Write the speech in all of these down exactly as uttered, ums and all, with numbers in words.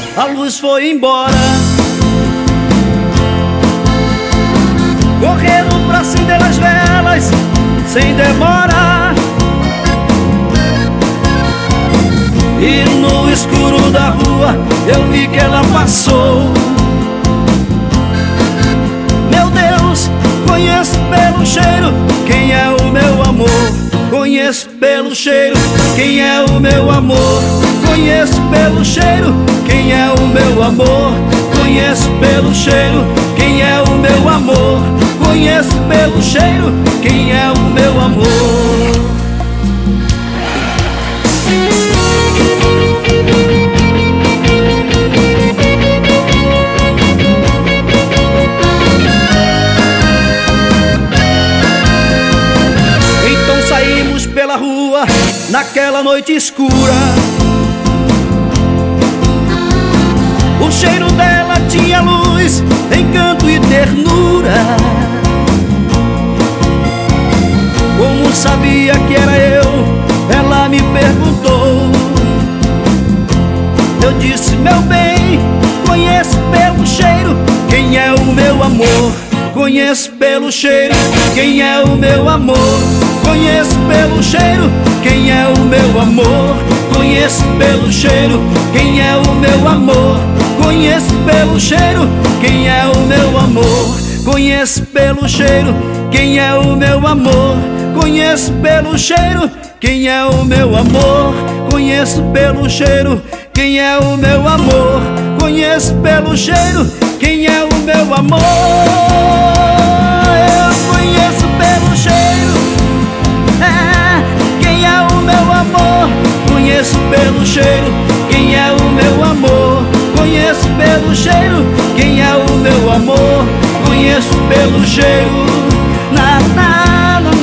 a luz foi embora. Correram pra acender as velas sem demora, e no escuro da rua eu vi que ela passou. Meu Deus, conheço pelo cheiro quem é o meu amor. Conheço pelo cheiro quem é o meu amor. Conheço pelo cheiro quem é o meu amor. Conheço pelo cheiro quem é o meu amor. Conheço pelo cheiro quem é o meu amor. Então saímos pela rua naquela noite escura. O cheiro dela tinha luz, encanto e ternura. Como sabia que era eu, ela me perguntou. Eu disse, meu bem, conheço pelo cheiro quem é o meu amor. Conheço pelo cheiro quem é o meu amor. Conheço pelo cheiro quem é o meu amor. Conheço pelo cheiro quem é o meu amor. Conheço pelo cheiro quem é o meu amor. Conheço pelo cheiro quem é o meu amor. Conheço pelo cheiro quem é o meu amor. Conheço pelo cheiro quem é o meu amor. Conheço pelo cheiro quem é o meu amor. Eu conheço pelo cheiro, é, quem é o meu amor. Conheço pelo cheiro quem é o meu amor. Conheço pelo cheiro quem é o meu amor. Conheço pelo cheiro, na na na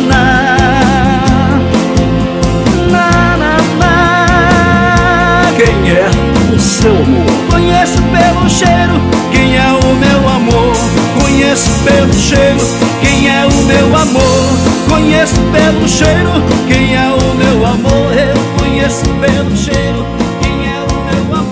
na na na. Quem é o seu amor? Conheço pelo cheiro quem é o meu amor. Conheço pelo cheiro quem é o meu amor. Conheço pelo cheiro quem é o meu amor. Eu conheço pelo cheiro quem é o meu amor.